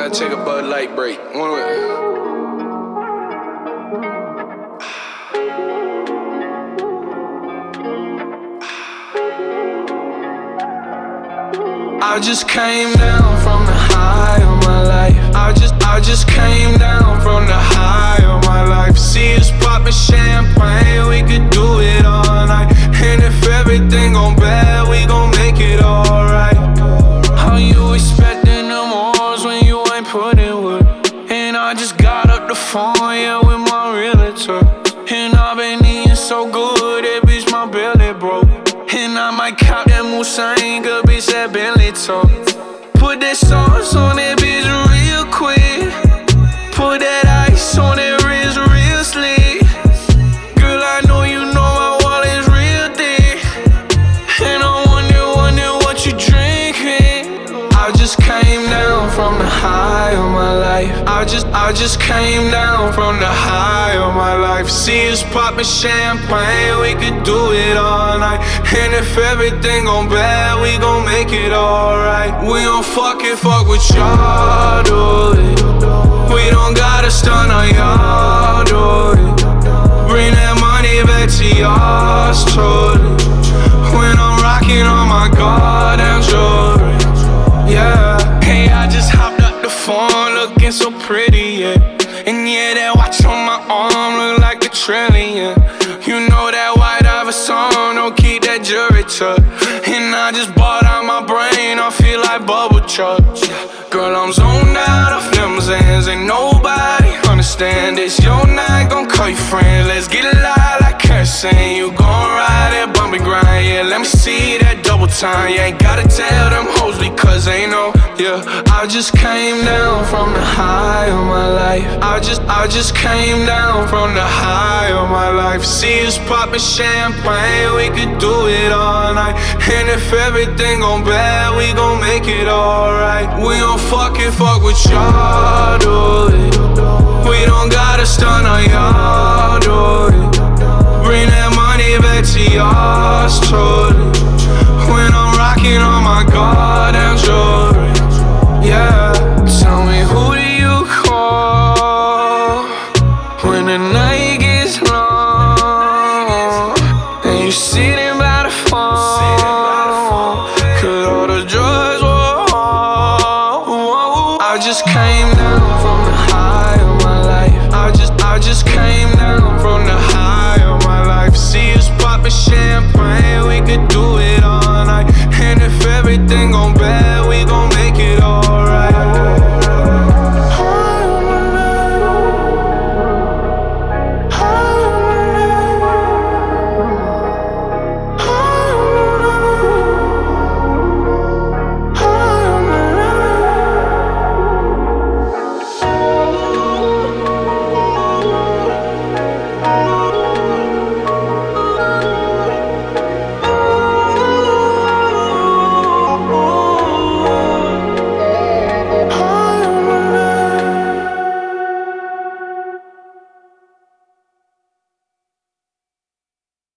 gotta take a Bud Light break. I just came down from the high of my life. I just came down from the high of my life. See us poppin' champagne, we could do it all night. And if everything gon' bad, we gon' make it alright. How you expecting them odds when you ain't putting wood? And I just got up the phone, yeah, with my realtor. And I been eating so good, that bitch my belly broke. And I might cop that Musain, good bitch, that Bentley talk. Put that sauce on that bitch real quick. Put that ice on that wrist real slick. Girl, I know you know my wallet's real thick. And I'm wondering what you drinking. I just came down from the high of my life. I just came down from the high of my life. See us poppin' champagne, we could do it all night. And if everything gon' bad, we gon' make it alright. We don't fuck with y'all, do it. We don't gotta stun on y'all, do it. Bring that money back to y'all, truly. When I'm rocking on my goddamn jewelry, yeah. Hey, I just hopped up the phone, looking so pretty, yeah. And yeah, that watch on my arm look like a trillion. You know that white Iver song, don't keep that jewelry tucked. And I just bought out my brain, I feel like bubble chucks. Girl, I'm zoned out of limousines, ain't nobody understand this. Your night, gon' call your friends, let's get it live like kerosene. You gon' ride that bumpy grind, yeah, let me see that double time. You ain't gotta tell them hoes because they know, yeah. I just came down from the high of my life. I just came down from the high of my life. See us poppin' champagne, we could do it all night. And if everything gon' bad, we gon' make it alright. We don't fuck with y'all, do it. We don't gotta stun on y'all, do it. Bring that money back to y'all, truly. When I'm rocking on my goddamn